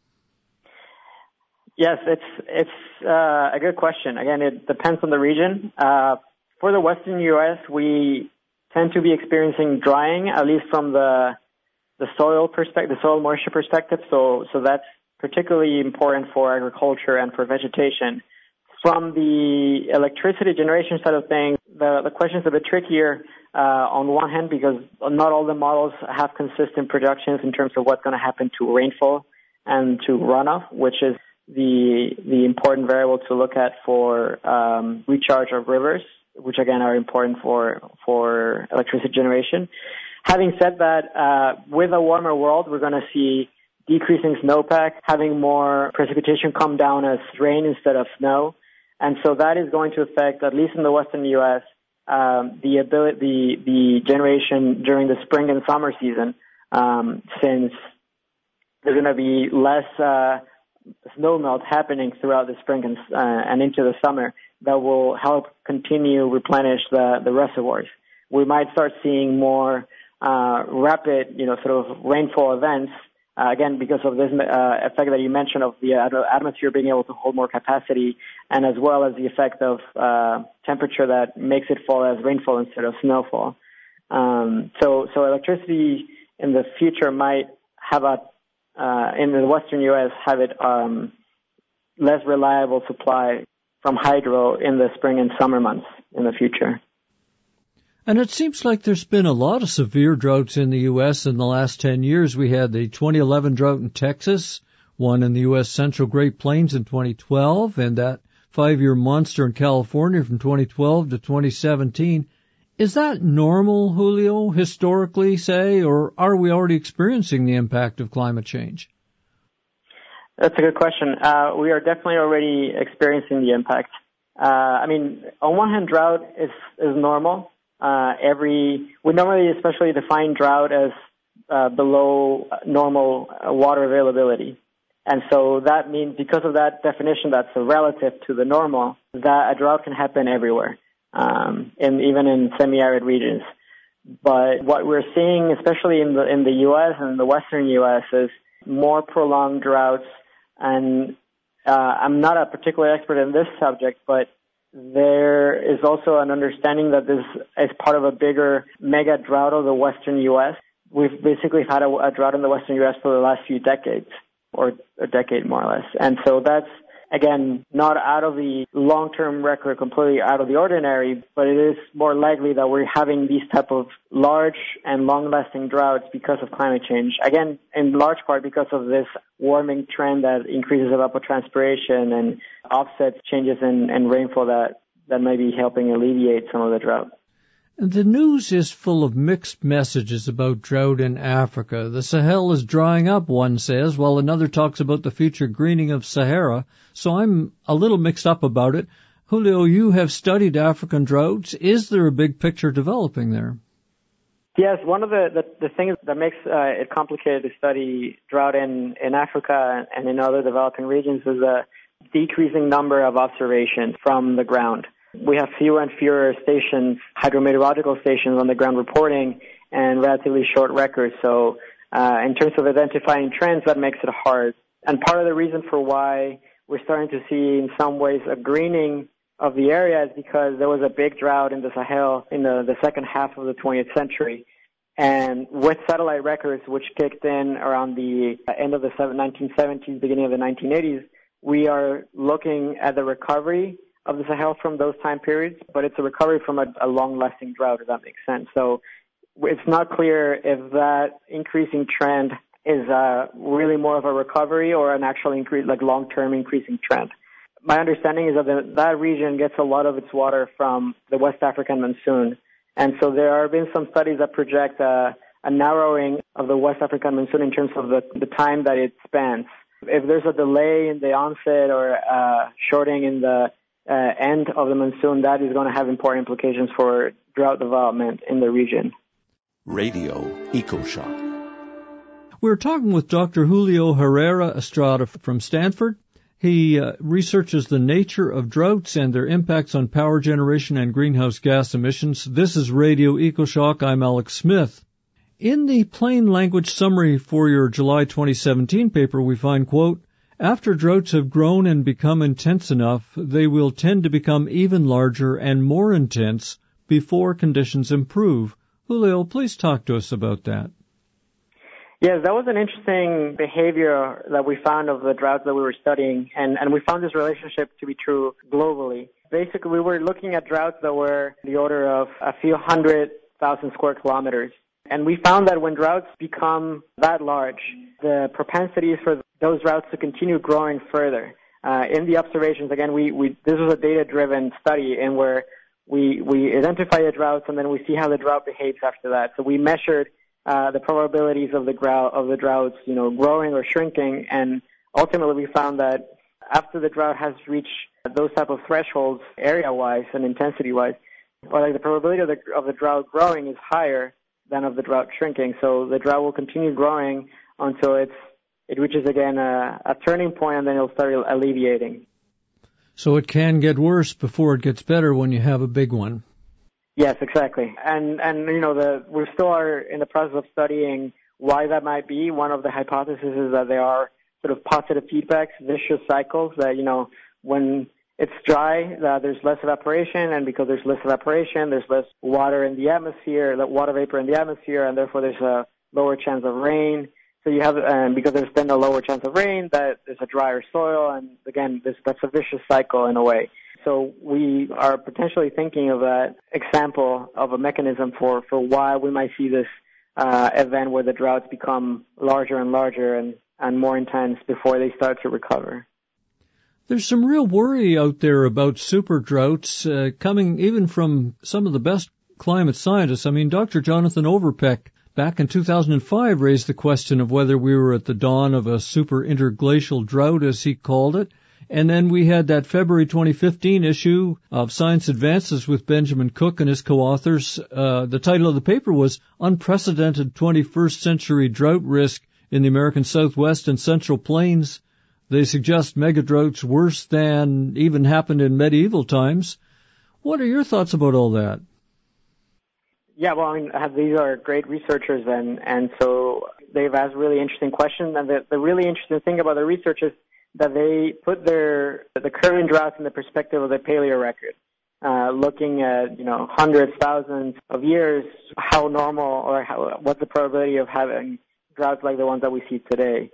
Yes, it's it's uh, a good question. Again, it depends on the region. Uh, for the western U S, we tend to be experiencing drying, at least from the the soil perspective, the soil moisture perspective. So so that's particularly important for agriculture and for vegetation. From the electricity generation side of things, the, the question is a bit trickier uh, on one hand because not all the models have consistent projections in terms of what's going to happen to rainfall and to runoff, which is the the important variable to look at for um, recharge of rivers, which again are important for for electricity generation. Having said that, uh, with a warmer world, we're going to see decreasing snowpack, having more precipitation come down as rain instead of snow. And so that is going to affect, at least in the western U S, um, the ability, the, the generation during the spring and summer season, um, since there's going to be less uh, snow melt happening throughout the spring and, uh, and into the summer that will help continue replenish the, the reservoirs. We might start seeing more uh, rapid, you know, sort of rainfall events. Uh, again, because of this uh, effect that you mentioned of the atmosphere being able to hold more capacity, and as well as the effect of uh, temperature that makes it fall as rainfall instead of snowfall. Um, so, so electricity in the future might have a, uh, in the western U S, have it um, less reliable supply from hydro in the spring and summer months in the future. And it seems like there's been a lot of severe droughts in the U S in the last ten years. We had the twenty eleven drought in Texas, one in the U S Central Great Plains in twenty twelve, and that five-year monster in California from twenty twelve to twenty seventeen. Is that normal, Julio, historically, say, or are we already experiencing the impact of climate change? That's a good question. Uh, we are definitely already experiencing the impact. Uh, I mean, on one hand, drought is, is normal. Uh, every, we normally especially define drought as uh, below normal uh, water availability. And so that means because of that definition that's a relative to the normal, that a drought can happen everywhere, um, and even in semi-arid regions. But what we're seeing, especially in the in the U S and the western U S, is more prolonged droughts. And uh, I'm not a particular expert in this subject, but there is also an understanding that this is part of a bigger mega drought of the western U S. We've basically had a, a drought in the western U S for the last few decades, or a decade more or less. And so that's, again, not out of the long-term record, completely out of the ordinary, but it is more likely that we're having these type of large and long-lasting droughts because of climate change. Again, in large part because of this warming trend that increases evapotranspiration and offsets changes in, in rainfall that, that may be helping alleviate some of the drought. And the news is full of mixed messages about drought in Africa. The Sahel is drying up, one says, while another talks about the future greening of Sahara. So I'm a little mixed up about it. Julio, you have studied African droughts. Is there a big picture developing there? Yes, one of the, the, the things that makes uh, it complicated to study drought in, in Africa and in other developing regions is a decreasing number of observations from the ground. We have fewer and fewer stations, hydrometeorological stations on the ground reporting, and relatively short records. So uh, in terms of identifying trends, that makes it hard. And part of the reason for why we're starting to see in some ways a greening of the area is because there was a big drought in the Sahel in the, the second half of the twentieth century. And with satellite records, which kicked in around the end of the nineteen seventies, beginning of the nineteen eighties, we are looking at the recovery of the Sahel from those time periods, but it's a recovery from a, a long-lasting drought, if that makes sense. So it's not clear if that increasing trend is uh, really more of a recovery or an actual increase, like long-term increasing trend. My understanding is that the, that region gets a lot of its water from the West African monsoon, and so there have been some studies that project a, a narrowing of the West African monsoon in terms of the, the time that it spans. If there's a delay in the onset or uh, shorting in the Uh, end of the monsoon, that is going to have important implications for drought development in the region. Radio EcoShock. We're talking with Doctor Julio Herrera Estrada from Stanford. He uh, researches the nature of droughts and their impacts on power generation and greenhouse gas emissions. This is Radio EcoShock. I'm Alex Smith. In the plain language summary for your July twenty seventeen paper, we find, quote, after droughts have grown and become intense enough, they will tend to become even larger and more intense before conditions improve. Julio, please talk to us about that. Yes, that was an interesting behavior that we found of the droughts that we were studying, and, and we found this relationship to be true globally. Basically, we were looking at droughts that were the order of a few hundred thousand square kilometers. And we found that when droughts become that large, the propensities for those droughts to continue growing further. Uh, in the observations, again, we, we this was a data-driven study in where we, we identify the droughts and then we see how the drought behaves after that. So we measured Uh, the probabilities of the drought, of the droughts, you know, growing or shrinking, and ultimately we found that after the drought has reached those type of thresholds, area-wise and intensity-wise, or like the probability of the of the drought growing is higher than of the drought shrinking. So the drought will continue growing until it's it reaches again a, a turning point, and then it'll start alleviating. So it can get worse before it gets better when you have a big one. Yes, exactly. And, and you know, the, we still are in the process of studying why that might be. One of the hypotheses is that there are sort of positive feedbacks, vicious cycles, that, you know, when it's dry, uh, there's less evaporation, and because there's less evaporation, there's less water in the atmosphere, water vapor in the atmosphere, and therefore there's a lower chance of rain. So you have, and because there's then a lower chance of rain, that there's a drier soil, and again, this, that's a vicious cycle in a way. So we are potentially thinking of that example of a mechanism for, for why we might see this uh, event where the droughts become larger and larger and, and more intense before they start to recover. There's some real worry out there about super droughts uh, coming even from some of the best climate scientists. I mean, Doctor Jonathan Overpeck back in two thousand five raised the question of whether we were at the dawn of a super interglacial drought, as he called it. And then we had that February twenty fifteen issue of Science Advances with Benjamin Cook and his co-authors. Uh, the title of the paper was Unprecedented twenty-first Century Drought Risk in the American Southwest and Central Plains. They suggest megadroughts worse than even happened in medieval times. What are your thoughts about all that? Yeah, well, I mean, these are great researchers, and, and so they've asked really interesting questions. And the, the really interesting thing about the research is that they put their the current droughts in the perspective of the paleo record, uh, looking at, you know, hundreds, thousands of years, how normal or how, what's the probability of having droughts like the ones that we see today.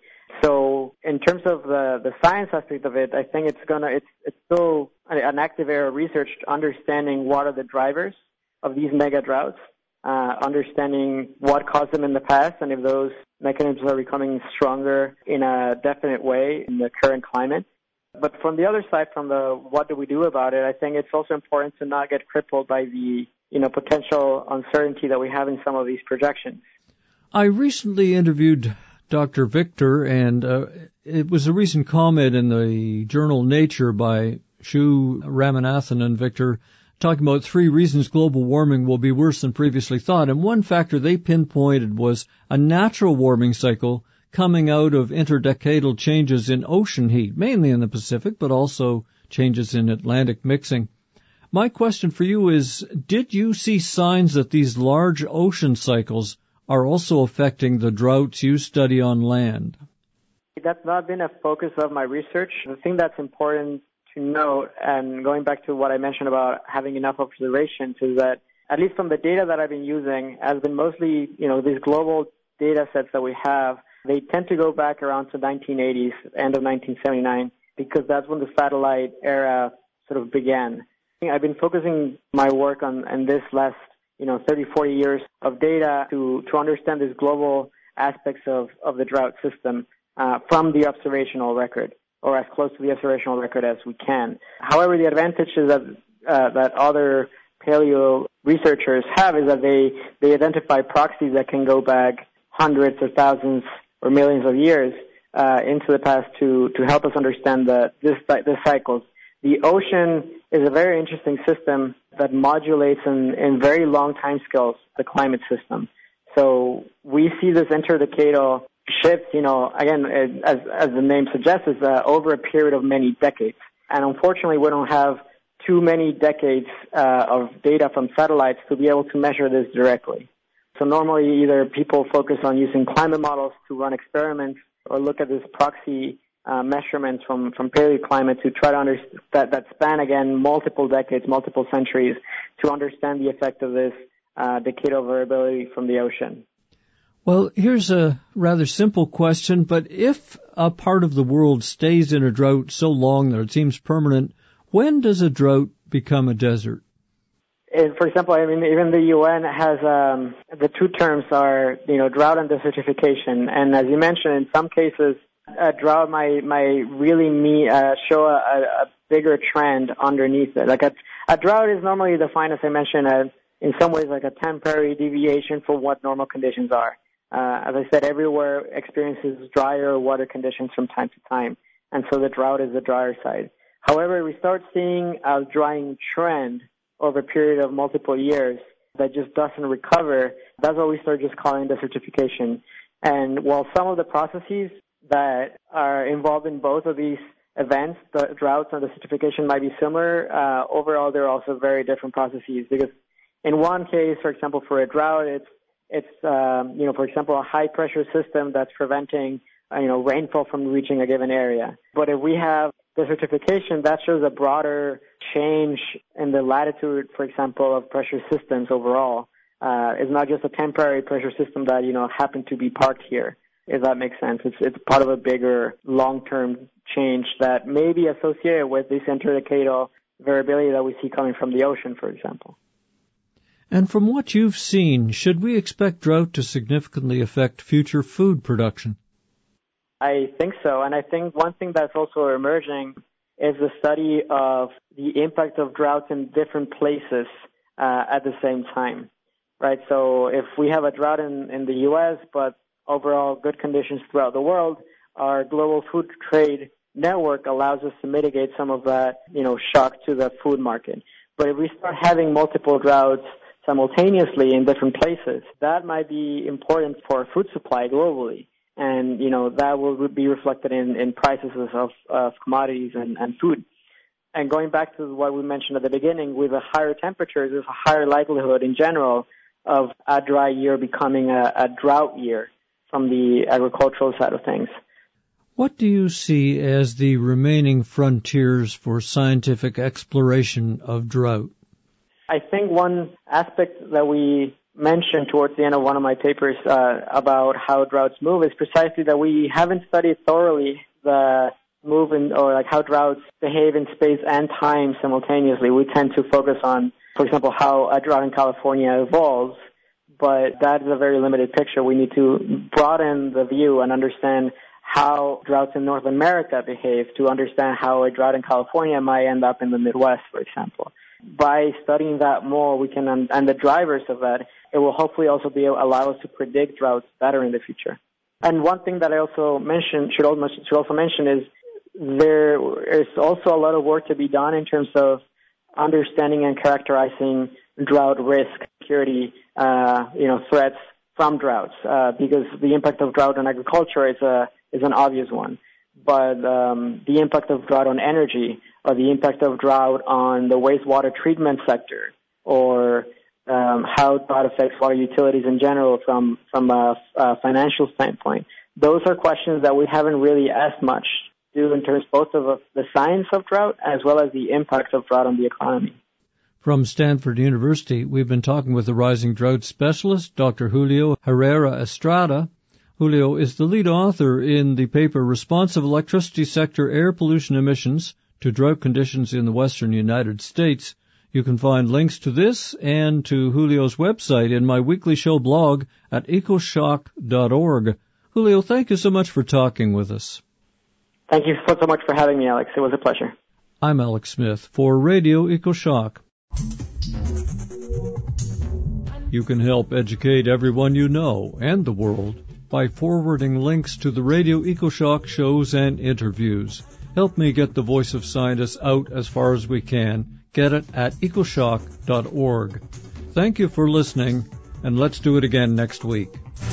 So in terms of the, the science aspect of it, I think it's gonna it's it's still an active area of research, understanding what are the drivers of these mega droughts, uh, understanding what caused them in the past, and if those mechanisms are becoming stronger in a definite way in the current climate. But from the other side, from the what do we do about it, I think it's also important to not get crippled by the, you know, potential uncertainty that we have in some of these projections. I recently interviewed Doctor Victor, and uh, it was a recent comment in the journal Nature by Shu Ramanathan and Victor, talking about three reasons global warming will be worse than previously thought. And one factor they pinpointed was a natural warming cycle coming out of interdecadal changes in ocean heat, mainly in the Pacific, but also changes in Atlantic mixing. My question for you is, did you see signs that these large ocean cycles are also affecting the droughts you study on land? That's not been a focus of my research. The thing that's important to note, and going back to what I mentioned about having enough observations, is that at least from the data that I've been using, has been mostly, you know, these global data sets that we have, they tend to go back around to nineteen eighties, end of nineteen seventy-nine, because that's when the satellite era sort of began. I've been focusing my work on, on this last, you know, thirty, forty years of data to, to understand these global aspects of, of the drought system uh, from the observational record, or as close to the observational record as we can. However, the advantage is that uh, that other paleo researchers have is that they, they identify proxies that can go back hundreds or thousands or millions of years uh, into the past to, to help us understand the, this, the cycles. The ocean is a very interesting system that modulates in, in very long time scales the climate system. So we see this interdecadal shifts, you know, again, as, as the name suggests, is uh, over a period of many decades. And unfortunately, we don't have too many decades uh, of data from satellites to be able to measure this directly. So normally, either people focus on using climate models to run experiments or look at this proxy uh, measurements from, from paleoclimate to try to understand that, that span, again, multiple decades, multiple centuries, to understand the effect of this uh, decadal variability from the ocean. Well, here's a rather simple question, but if a part of the world stays in a drought so long that it seems permanent, when does a drought become a desert? And for example, I mean, even the U N has, um, the two terms are, you know, drought and desertification. And as you mentioned, in some cases, a drought might, might really mean, uh, show a, a bigger trend underneath it. Like a, a drought is normally defined, as I mentioned, as in some ways like a temporary deviation from what normal conditions are. Uh, as I said, everywhere experiences drier water conditions from time to time. And so the drought is the drier side. However, we start seeing a drying trend over a period of multiple years that just doesn't recover. That's what we start just calling desertification. And while some of the processes that are involved in both of these events, the droughts and desertification, might be similar, uh, overall they're also very different processes. Because in one case, for example, for a drought, it's it's um, you know, for example, a high pressure system that's preventing uh, you know rainfall from reaching a given area. But if we have desertification, that shows a broader change in the latitude, for example, of pressure systems overall. Uh, it's not just a temporary pressure system that, you know, happened to be parked here, if that makes sense. It's, it's part of a bigger long-term change that may be associated with this interdecadal variability that we see coming from the ocean, for example. And from what you've seen, should we expect drought to significantly affect future food production? I think so, and I think one thing that's also emerging is the study of the impact of droughts in different places uh, at the same time, right? So if we have a drought in, in the U S, but overall good conditions throughout the world, our global food trade network allows us to mitigate some of that, you know, shock to the food market. But if we start having multiple droughts simultaneously in different places, that might be important for food supply globally. And, you know, that will be reflected in, in prices of, of commodities and, and food. And going back to what we mentioned at the beginning, with a higher temperature, there's a higher likelihood in general of a dry year becoming a, a drought year from the agricultural side of things. What do you see as the remaining frontiers for scientific exploration of drought? I think one aspect that we mentioned towards the end of one of my papers uh, about how droughts move is precisely that we haven't studied thoroughly the move in, or like how droughts behave in space and time simultaneously. We tend to focus on, for example, how a drought in California evolves, but that is a very limited picture. We need to broaden the view and understand how droughts in North America behave to understand how a drought in California might end up in the Midwest, for example. By studying that more, we can, and the drivers of that, it will hopefully also be allow us to predict droughts better in the future. And one thing that I also mentioned, should also, should also mention is there is also a lot of work to be done in terms of understanding and characterizing drought risk, security, uh, you know, threats from droughts, uh, because the impact of drought on agriculture is a is an obvious one. But um, the impact of drought on energy, or the impact of drought on the wastewater treatment sector, or um, how drought affects water utilities in general from, from a, a financial standpoint. Those are questions that we haven't really asked much due in terms both of the science of drought as well as the impact of drought on the economy. From Stanford University, we've been talking with the rising drought specialist, Doctor Julio Herrera Estrada. Julio is the lead author in the paper Responsive Electricity Sector Air Pollution Emissions to Drought Conditions in the Western United States. You can find links to this and to Julio's website in my weekly show blog at ecoshock dot org. Julio, thank you so much for talking with us. Thank you so, so much for having me, Alex. It was a pleasure. I'm Alex Smith for Radio EcoShock. You can help educate everyone you know and the world by forwarding links to the Radio EcoShock shows and interviews. Help me get the voice of scientists out as far as we can. Get it at ecoshock dot org. Thank you for listening, and let's do it again next week.